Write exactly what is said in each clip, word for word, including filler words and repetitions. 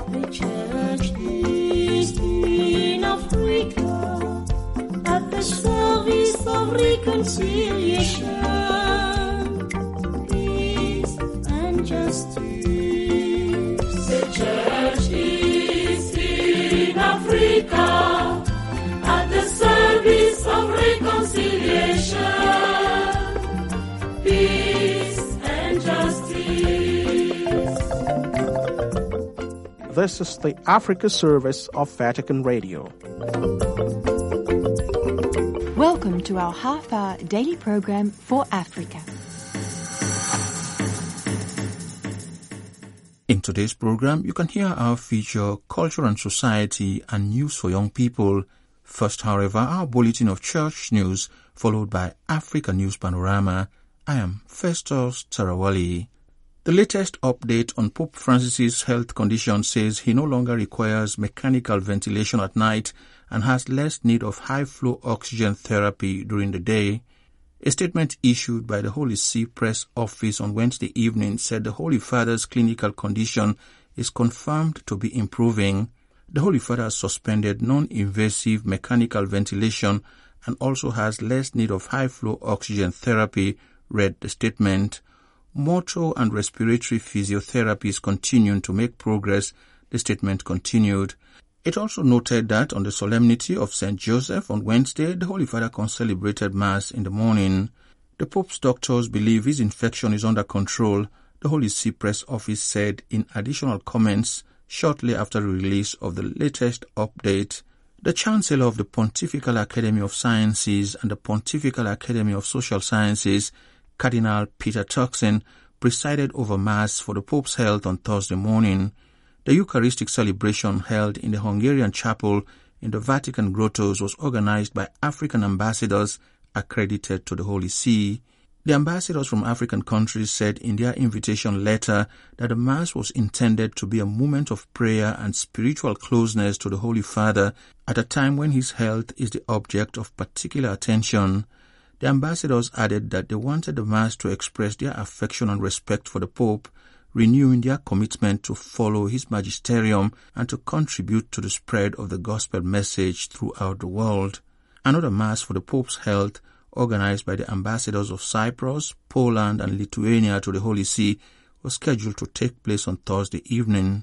The church is in Africa at the service of reconciliation, peace and justice. The church is in Africa at the service of reconciliation, peace and justice. This is the Africa service of Vatican Radio. Welcome to our half-hour daily program for Africa. In today's program, you can hear our feature Culture and Society and News for Young People. First, however, our bulletin of church news, followed by Africa News Panorama. I am Festus Tarawali. The latest update on Pope Francis's health condition says he no longer requires mechanical ventilation at night and has less need of high-flow oxygen therapy during the day. A statement issued by the Holy See Press Office on Wednesday evening said the Holy Father's clinical condition is confirmed to be improving. The Holy Father has suspended non-invasive mechanical ventilation and also has less need of high-flow oxygen therapy, read the statement. Motor and respiratory physiotherapy is continuing to make progress, the statement continued. It also noted that on the solemnity of Saint Joseph on Wednesday, the Holy Father concelebrated Mass in the morning. The Pope's doctors believe his infection is under control, the Holy See Press Office said in additional comments shortly after the release of the latest update. The Chancellor of the Pontifical Academy of Sciences and the Pontifical Academy of Social Sciences, Cardinal Peter Turkson, presided over Mass for the Pope's health on Thursday morning. The Eucharistic celebration held in the Hungarian chapel in the Vatican grottos was organized by African ambassadors accredited to the Holy See. The ambassadors from African countries said in their invitation letter that the Mass was intended to be a moment of prayer and spiritual closeness to the Holy Father at a time when his health is the object of particular attention. The ambassadors added that they wanted the Mass to express their affection and respect for the Pope, renewing their commitment to follow his magisterium and to contribute to the spread of the gospel message throughout the world. Another Mass for the Pope's health, organized by the ambassadors of Cyprus, Poland, and Lithuania to the Holy See, was scheduled to take place on Thursday evening.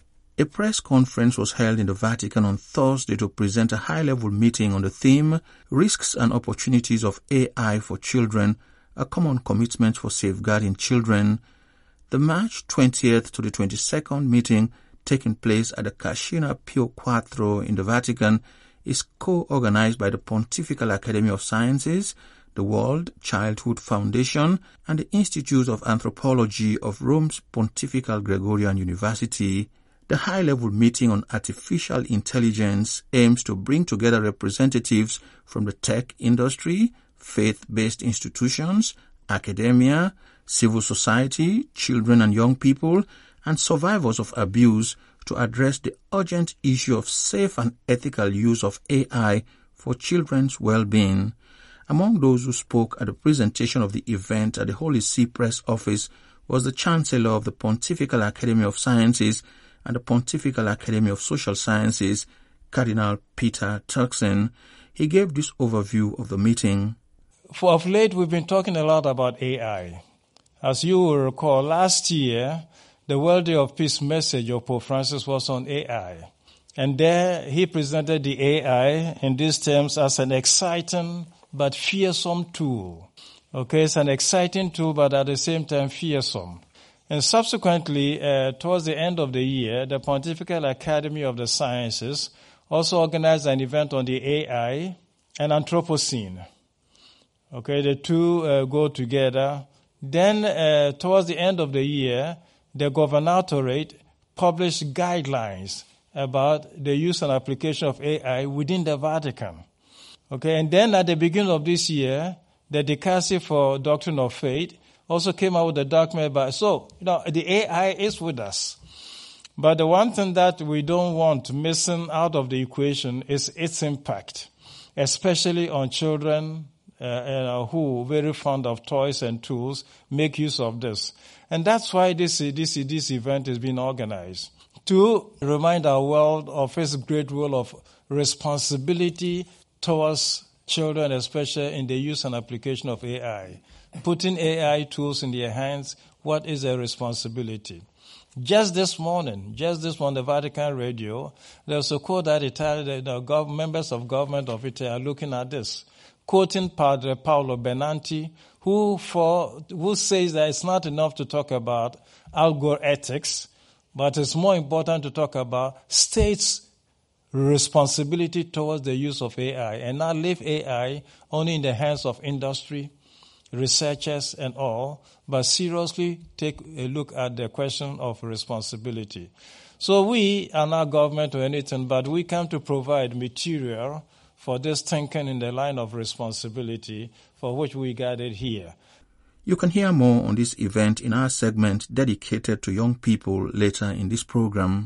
A press conference was held in the Vatican on Thursday to present a high-level meeting on the theme, Risks and Opportunities of A I for Children, a Common Commitment for Safeguarding Children. The March twentieth to the twenty-second meeting, taking place at the Cascina Pio Quattro in the Vatican, is co-organized by the Pontifical Academy of Sciences, the World Childhood Foundation, and the Institute of Anthropology of Rome's Pontifical Gregorian University. The high-level meeting on artificial intelligence aims to bring together representatives from the tech industry, faith-based institutions, academia, civil society, children and young people, and survivors of abuse to address the urgent issue of safe and ethical use of A I for children's well-being. Among those who spoke at the presentation of the event at the Holy See Press Office was the Chancellor of the Pontifical Academy of Sciences and the Pontifical Academy of Social Sciences, Cardinal Peter Turkson. He gave this overview of the meeting. For of late, we've been talking a lot about A I. As you will recall, last year, the World Day of Peace message of Pope Francis was on A I. And there he presented the A I in these terms as an exciting but fearsome tool. Okay, it's an exciting tool, but at the same time fearsome. And subsequently, uh, towards the end of the year, the Pontifical Academy of the Sciences also organized an event on the A I and Anthropocene. Okay, the two uh, go together. Then, uh, towards the end of the year, the governorate published guidelines about the use and application of A I within the Vatican. Okay, and then at the beginning of this year, the Dicastery for Doctrine of Faith also came out with a document about, so, you know, the A I is with us. But the one thing that we don't want missing out of the equation is its impact, especially on children uh, uh, who, very fond of toys and tools, make use of this. And that's why this this this event is being organized, to remind our world of its great role of responsibility towards children, especially in the use and application of A I. Putting A I tools in their hands, what is their responsibility? Just this morning, just this morning, the Vatican Radio, there was a quote that Italy, the gov- members of government of Italy are looking at this, quoting Padre Paolo Benanti, who for who says that it's not enough to talk about algor ethics, but it's more important to talk about states' responsibility towards the use of A I, and not leave A I only in the hands of industry, researchers and all, but seriously take a look at the question of responsibility. So we are not government or anything, but we come to provide material for this thinking in the line of responsibility for which we gathered here. You can hear more on this event in our segment dedicated to young people later in this program.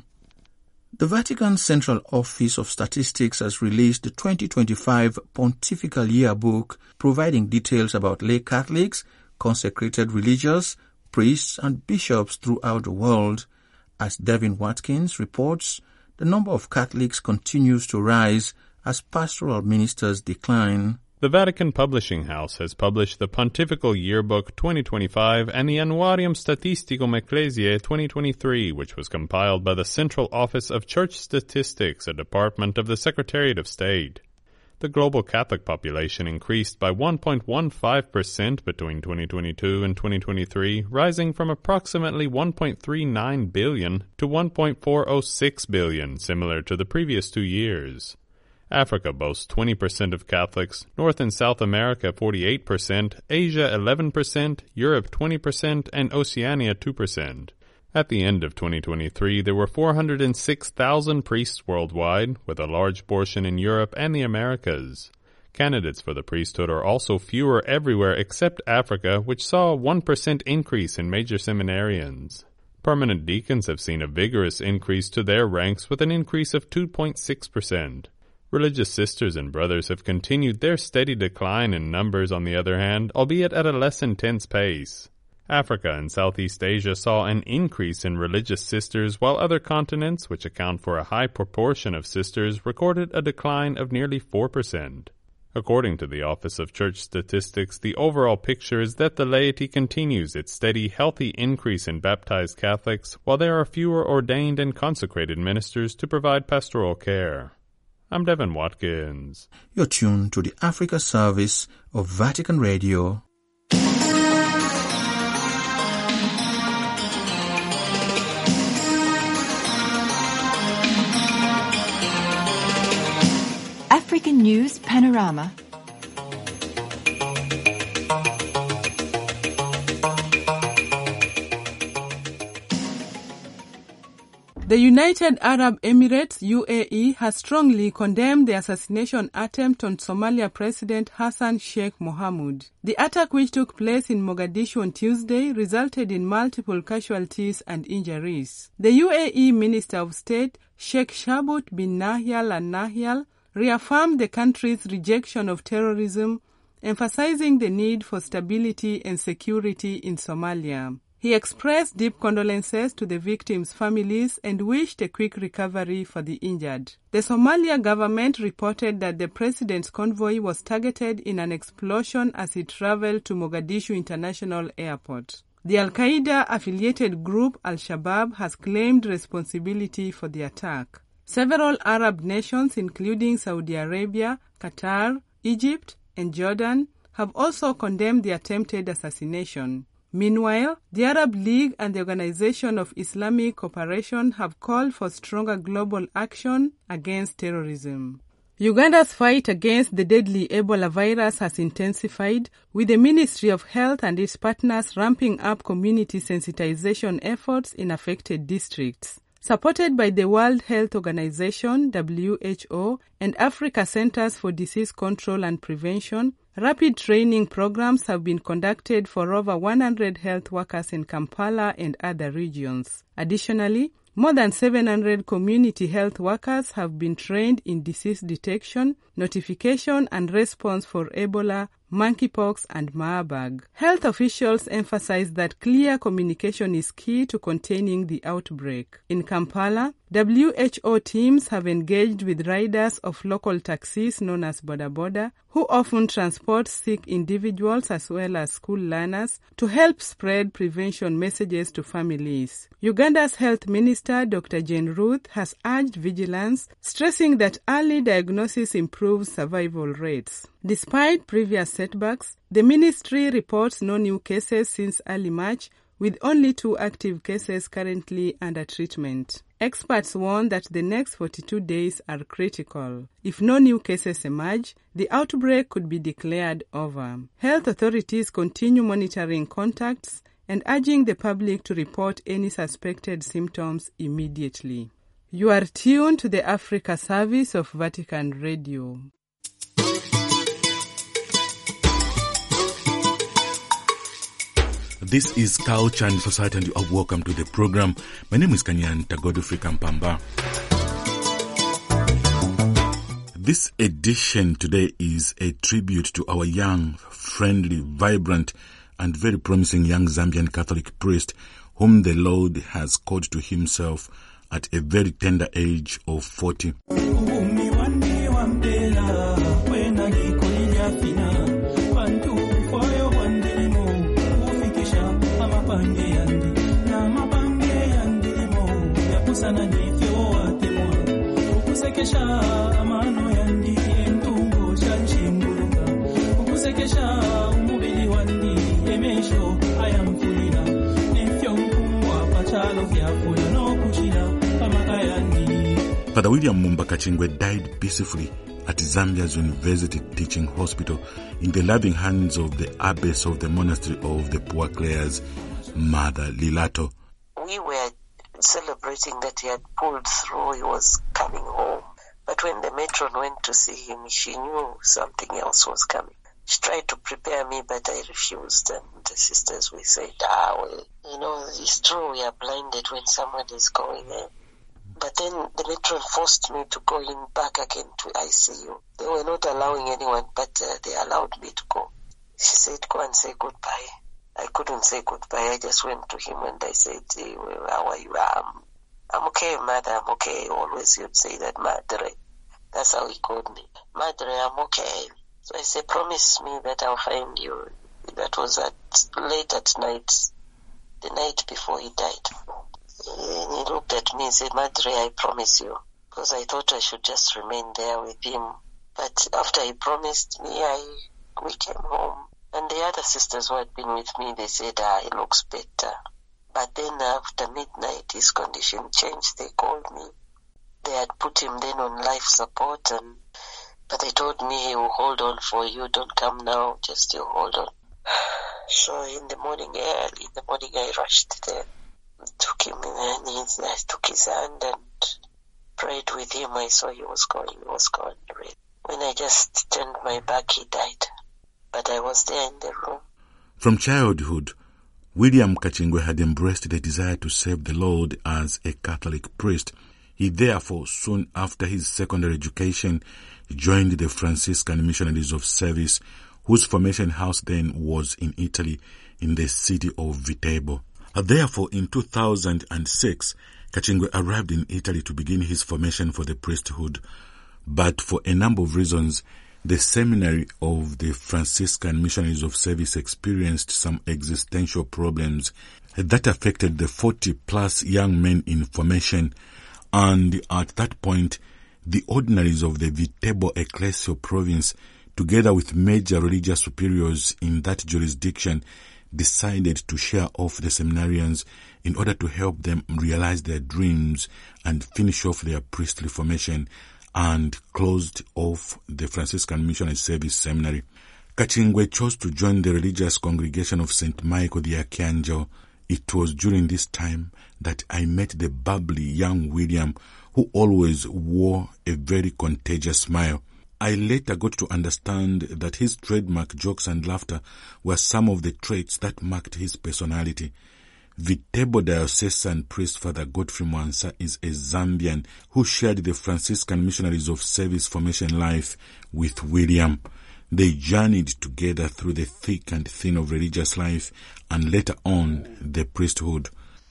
The Vatican Central Office of Statistics has released the twenty twenty-five Pontifical Yearbook, providing details about lay Catholics, consecrated religious, priests, and bishops throughout the world. As Devin Watkins reports, the number of Catholics continues to rise as pastoral ministers decline. The Vatican Publishing House has published the Pontifical Yearbook twenty twenty-five and the Annuarium Statisticum Ecclesiae twenty twenty-three, which was compiled by the Central Office of Church Statistics, a department of the Secretariat of State. The global Catholic population increased by one point one five percent between twenty twenty-two and twenty twenty-three, rising from approximately one point three nine billion to one point four oh six billion, similar to the previous two years. Africa boasts twenty percent of Catholics, North and South America forty-eight percent, Asia eleven percent, Europe twenty percent, and Oceania two percent. At the end of twenty twenty-three, there were four hundred six thousand priests worldwide, with a large portion in Europe and the Americas. Candidates for the priesthood are also fewer everywhere except Africa, which saw a one percent increase in major seminarians. Permanent deacons have seen a vigorous increase to their ranks with an increase of two point six percent. Religious sisters and brothers have continued their steady decline in numbers, on the other hand, albeit at a less intense pace. Africa and Southeast Asia saw an increase in religious sisters, while other continents, which account for a high proportion of sisters, recorded a decline of nearly four percent. According to the Office of Church Statistics, the overall picture is that the laity continues its steady, healthy increase in baptized Catholics, while there are fewer ordained and consecrated ministers to provide pastoral care. I'm Devin Watkins. You're tuned to the Africa service of Vatican Radio. African News Panorama. The United Arab Emirates, U A E, has strongly condemned the assassination attempt on Somalia President Hassan Sheikh Mohamud. The attack, which took place in Mogadishu on Tuesday, resulted in multiple casualties and injuries. The U A E Minister of State, Sheikh Shabut bin Nahyal Al Nahyal, reaffirmed the country's rejection of terrorism, emphasizing the need for stability and security in Somalia. He expressed deep condolences to the victims' families and wished a quick recovery for the injured. The Somalia government reported that the president's convoy was targeted in an explosion as it traveled to Mogadishu International Airport. The Al-Qaeda-affiliated group Al-Shabaab has claimed responsibility for the attack. Several Arab nations, including Saudi Arabia, Qatar, Egypt, and Jordan, have also condemned the attempted assassination. Meanwhile, the Arab League and the Organization of Islamic Cooperation have called for stronger global action against terrorism. Uganda's fight against the deadly Ebola virus has intensified, with the Ministry of Health and its partners ramping up community sensitization efforts in affected districts. Supported by the World Health Organization, W H O, and Africa Centers for Disease Control and Prevention, rapid training programs have been conducted for over one hundred health workers in Kampala and other regions. Additionally, more than seven hundred community health workers have been trained in disease detection, notification, and response for Ebola, monkeypox, and Marburg. Health officials emphasize that clear communication is key to containing the outbreak. In Kampala, W H O teams have engaged with riders of local taxis known as Boda Boda, who often transport sick individuals as well as school learners, to help spread prevention messages to families. Uganda's Health Minister, Doctor Jane Ruth, has urged vigilance, stressing that early diagnosis improves survival rates. Despite previous setbacks, the ministry reports no new cases since early March, with only two active cases currently under treatment. Experts warn that the next forty-two days are critical. If no new cases emerge, the outbreak could be declared over. Health authorities continue monitoring contacts and urging the public to report any suspected symptoms immediately. You are tuned to the Africa Service of Vatican Radio. This is Culture and Society, and you are welcome to the program. My name is Kanyanta Godfrey Kampamba. This edition today is a tribute to our young, friendly, vibrant, and very promising young Zambian Catholic priest, whom the Lord has called to himself at a very tender age of forty. Father William Mumba Kachingwe died peacefully at Zambia's University Teaching Hospital in the loving hands of the abbess of the monastery of the Poor Clares, Mother Lilato. We were celebrating that he had pulled through, he was coming home. But when the matron went to see him, she knew something else was coming. She tried to prepare me, but I refused. And the sisters, we said, ah, well, you know, it's true, we are blinded when someone is going in. But then the matron forced me to go in back again to I C U. They were not allowing anyone, but uh, they allowed me to go. She said, go and say goodbye. I couldn't say goodbye. I just went to him and I said, hey, well, how are you? Um, I'm okay, mother, I'm okay. Always you'd say that, madre. That's how he called me. Madre, I'm okay. So I said, promise me that I'll find you. That was at late at night, the night before he died. And he looked at me and said, Madre, I promise you. Because I thought I should just remain there with him. But after he promised me, I we came home. And the other sisters who had been with me, they said, ah, he looks better. But then after midnight, his condition changed. They called me. They had put him then on life support. and But they told me he will hold on for you. Don't come now, just you hold on. So in the morning, early in the morning, I rushed there. Took him in and I took his hand and prayed with him. I saw he was going, he was going. When I just turned my back, he died. But I was there in the room. From childhood, William Kachingwe had embraced the desire to serve the Lord as a Catholic priest. He therefore, soon after his secondary education, joined the Franciscan Missionaries of Service, whose formation house then was in Italy, in the city of Viterbo. Therefore, in two thousand six, Kachingwe arrived in Italy to begin his formation for the priesthood. But for a number of reasons, the seminary of the Franciscan Missionaries of Service experienced some existential problems that affected the forty-plus young men in formation, and at that point, the ordinaries of the Viterbo ecclesial province, together with major religious superiors in that jurisdiction, decided to share off the seminarians in order to help them realize their dreams and finish off their priestly formation, and closed off the Franciscan Missionary Service Seminary. Kachingwe chose to join the religious congregation of Saint Michael the Archangel. It was during this time that I met the bubbly young William, who always wore a very contagious smile. I later got to understand that his trademark jokes and laughter were some of the traits that marked his personality. Viterbo diocesan priest Father Godfrey Mwansa is a Zambian who shared the Franciscan Missionaries of Service formation life with William. They journeyed together through the thick and thin of religious life and later on the priesthood.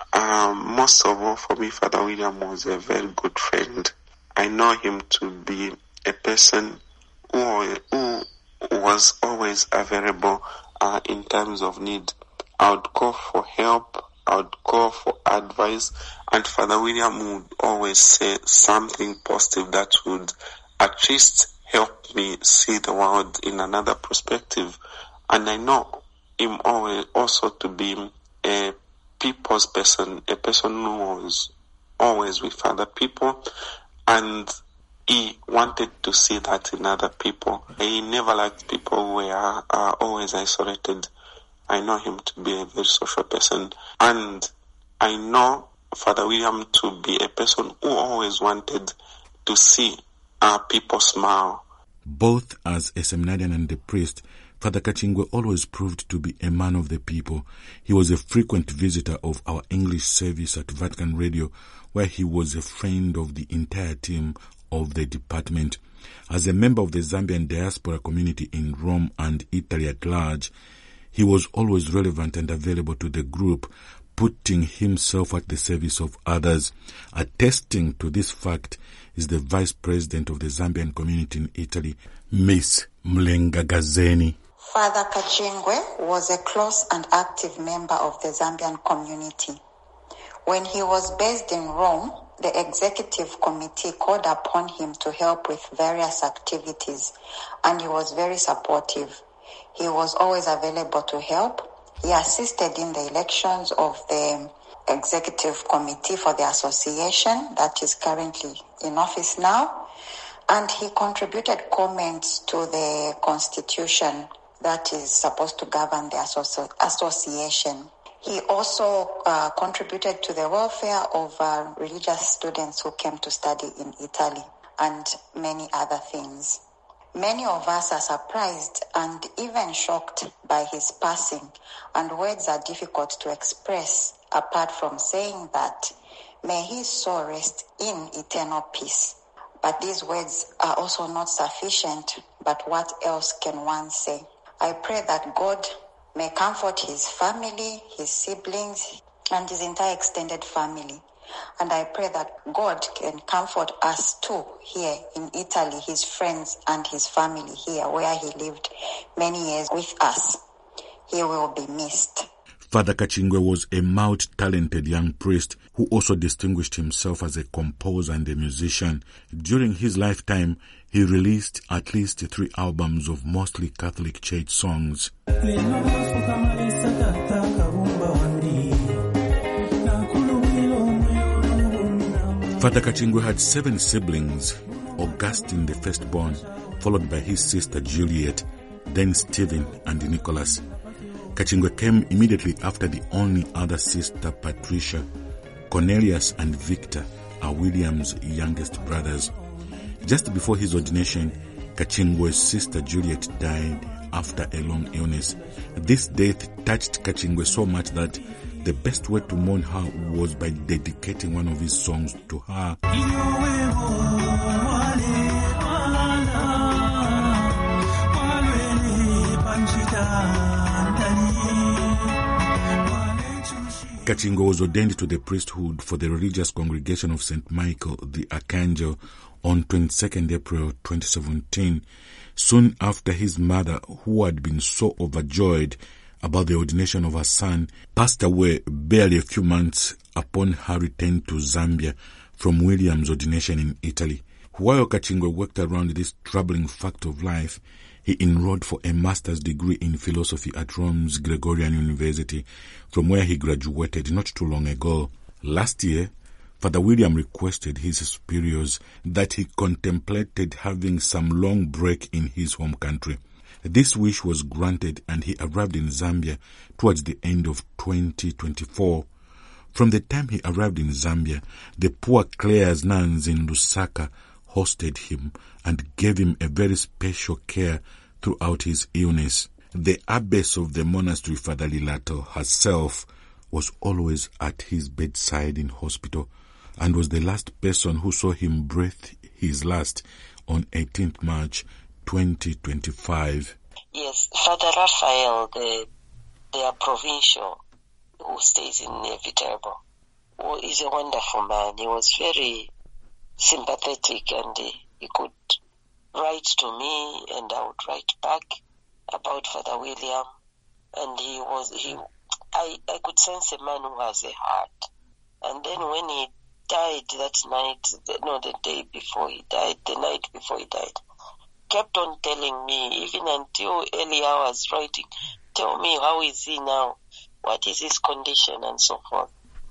Um, most of all, for me, Father William was a very good friend. I know him to be a person who, who was always available uh, in times of need. I would call for help, I would call for advice, and Father William would always say something positive that would at least help me see the world in another perspective. And I know him always also to be a people's person, a person who was always with other people, and he wanted to see that in other people. He never liked people who were uh, always isolated. I know him to be a very social person, and I know Father William to be a person who always wanted to see uh, people smile. Both as a seminarian and a priest, Father Kachingwe always proved to be a man of the people. He was a frequent visitor of our English service at Vatican Radio, where he was a friend of the entire team of the department. As a member of the Zambian diaspora community in Rome and Italy at large, he was always relevant and available to the group, putting himself at the service of others. Attesting to this fact is the Vice President of the Zambian community in Italy, Miss Mlengagazeni. Father Kachingwe was a close and active member of the Zambian community. When he was based in Rome, the executive committee called upon him to help with various activities, and he was very supportive. He was always available to help. He assisted in the elections of the executive committee for the association that is currently in office now, and he contributed comments to the constitution that is supposed to govern the associ- association. He also uh, contributed to the welfare of uh, religious students who came to study in Italy and many other things. Many of us are surprised and even shocked by his passing, and words are difficult to express apart from saying that may his soul rest in eternal peace. But these words are also not sufficient, but what else can one say? I pray that God may comfort his family, his siblings, and his entire extended family. And I pray that God can comfort us too here in Italy, his friends and his family here where he lived many years with us. He will be missed. Father Kachingwe was a multi-talented young priest who also distinguished himself as a composer and a musician. During his lifetime, he released at least three albums of mostly Catholic church songs. Father Kachingwe had seven siblings, Augustine the firstborn, followed by his sister Juliet, then Stephen and Nicholas. Kachingwe came immediately after the only other sister, Patricia. Cornelius and Victor are William's youngest brothers. Just before his ordination, Kachingwe's sister Juliet died after a long illness. This death touched Kachingwe so much that the best way to mourn her was by dedicating one of his songs to her. Kachingwe was ordained to the priesthood for the religious congregation of Saint Michael the Archangel on twenty-second April twenty seventeen, soon after his mother, who had been so overjoyed about the ordination of her son, passed away barely a few months upon her return to Zambia from William's ordination in Italy. While Kachingwe worked around this troubling fact of life, he enrolled for a master's degree in philosophy at Rome's Gregorian University, from where he graduated not too long ago. Last year, Father William requested his superiors that he contemplated having some long break in his home country. This wish was granted, and he arrived in Zambia towards the end of twenty twenty-four. From the time he arrived in Zambia, the Poor Clares nuns in Lusaka hosted him and gave him a very special care throughout his illness. The abbess of the monastery, Father Lilato herself, was always at his bedside in hospital and was the last person who saw him breathe his last on eighteenth March twenty twenty-five. Yes, Father Raphael, the their provincial who stays in Viterbo, who is a wonderful man. He was very sympathetic, and he, he could write to me and I would write back about Father William. And he was, he, I, I could sense a man who has a heart. And then when he died that night, no, the day before he died, the night before he died, kept on telling me, even until early hours writing, tell me, how is he now? What is his condition? And so forth.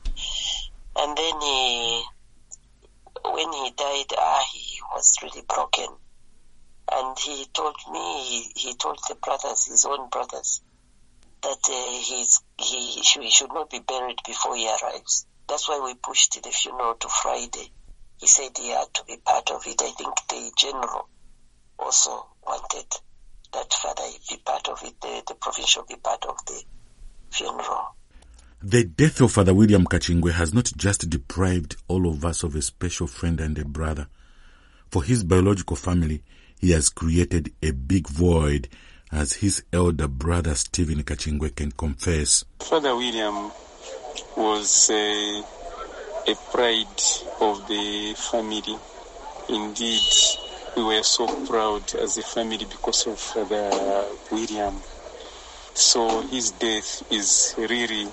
And then he, when he died, ah, he was really broken. And he told me, he, he told the brothers, his own brothers, that uh, he's, he, he should not be buried before he arrives. That's why we pushed the funeral to Friday. He said he had to be part of it. I think the general also wanted that Father be part of it, the, the provincial be part of the funeral. The death of Father William Kachingwe has not just deprived all of us of a special friend and a brother. For his biological family, he has created a big void, as his elder brother Stephen Kachingwe can confess. Father William was a, a pride of the family. Indeed, we were so proud as a family because of Father William. So his death is really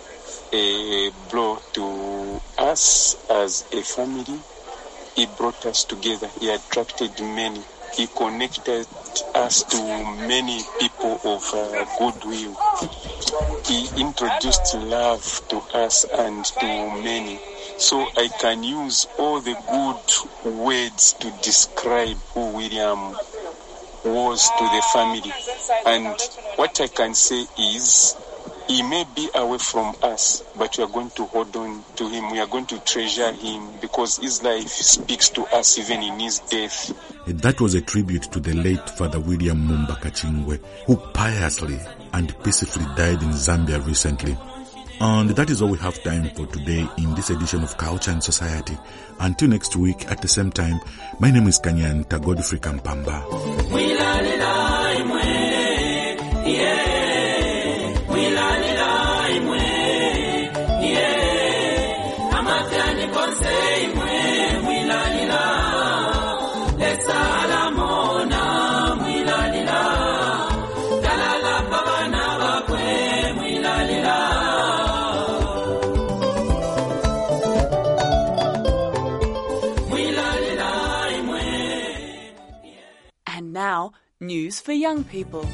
a blow to us as a family. He brought us together. He attracted many. He connected us to many people of uh, goodwill. He introduced love to us and to many. So I can use all the good words to describe who William was to the family. And what I can say is, he may be away from us, but we are going to hold on to him. We are going to treasure him because his life speaks to us even in his death. That was a tribute to the late Father William Mumba Kachingwe, who piously and peacefully died in Zambia recently. And that is all we have time for today in this edition of Culture and Society. Until next week at the same time, my name is Kanyanta Godfrey Kampamba. And now, news for young people.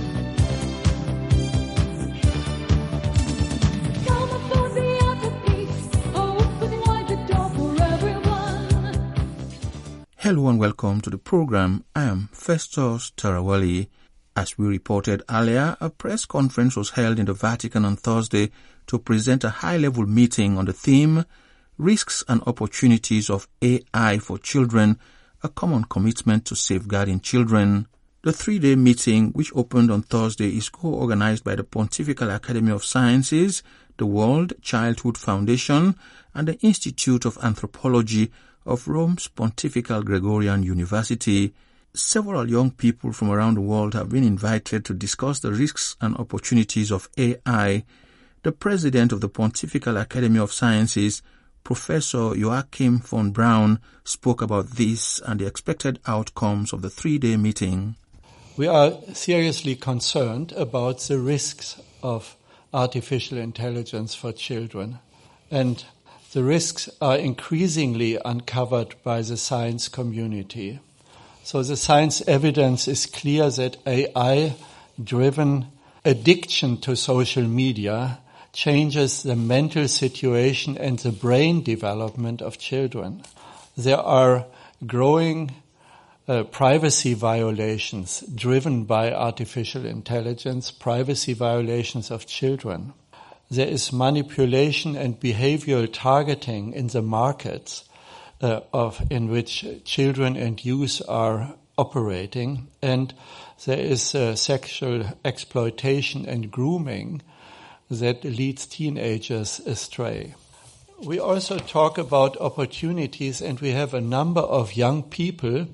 Hello and welcome to the program. I am Festus Tarawali. As we reported earlier, a press conference was held in the Vatican on Thursday to present a high-level meeting on the theme, Risks and Opportunities of A I for Children, a common commitment to safeguarding children. The three-day meeting, which opened on Thursday, is co-organized by the Pontifical Academy of Sciences, the World Childhood Foundation, and the Institute of Anthropology of Rome's Pontifical Gregorian University. Several young people from around the world have been invited to discuss the risks and opportunities of A I. The president of the Pontifical Academy of Sciences, Professor Joachim von Braun, spoke about this and the expected outcomes of the three-day meeting. We are seriously concerned about the risks of artificial intelligence for children, and the risks are increasingly uncovered by the science community. So the science evidence is clear that A I-driven addiction to social media changes the mental situation and the brain development of children. There are growing uh, privacy violations driven by artificial intelligence, privacy violations of children. There is manipulation and behavioral targeting in the markets uh, of in which children and youth are operating, and there is uh, sexual exploitation and grooming that leads teenagers astray. We also talk about opportunities, and we have a number of young people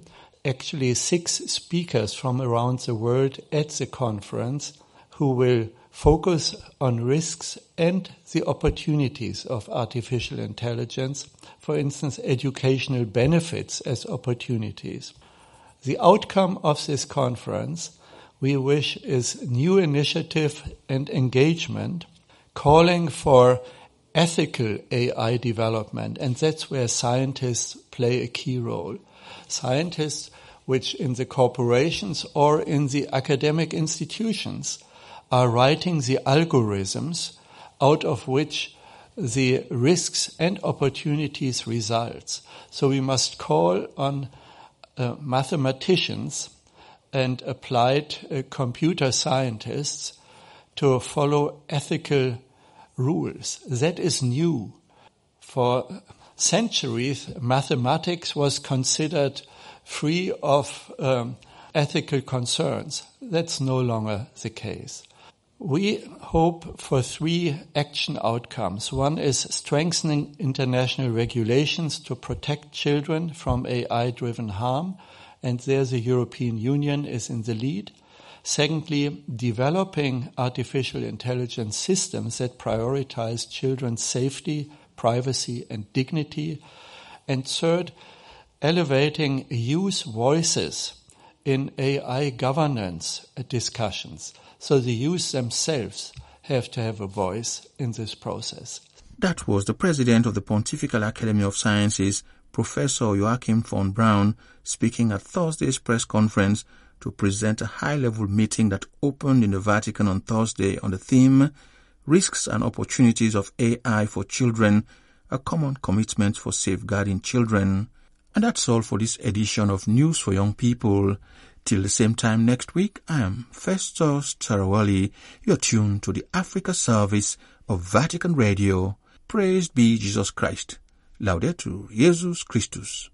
actually six speakers from around the world at the conference who will focus on risks and the opportunities of artificial intelligence, for instance, educational benefits as opportunities. The outcome of this conference, we wish, is new initiative and engagement, calling for ethical A I development, and that's where scientists play a key role. Scientists which in the corporations or in the academic institutions are writing the algorithms out of which the risks and opportunities result. So we must call on uh, mathematicians and applied uh, computer scientists to follow ethical rules. That is new. For centuries, mathematics was considered free of um, ethical concerns. That's no longer the case. We hope for three action outcomes. One is strengthening international regulations to protect children from A I-driven harm, and there the European Union is in the lead. Secondly, developing artificial intelligence systems that prioritize children's safety, privacy, and dignity. And third, elevating youth voices in A I governance discussions. So the youth themselves have to have a voice in this process. That was the president of the Pontifical Academy of Sciences, Professor Joachim von Braun, speaking at Thursday's press conference to present a high-level meeting that opened in the Vatican on Thursday on the theme, Risks and Opportunities of A I for Children, a Common Commitment for Safeguarding Children. And that's all for this edition of News for Young People. Till the same time next week, I am Festus Tarawali. You're tuned to the Africa service of Vatican Radio. Praised be Jesus Christ. Laudetur Jesus Christus.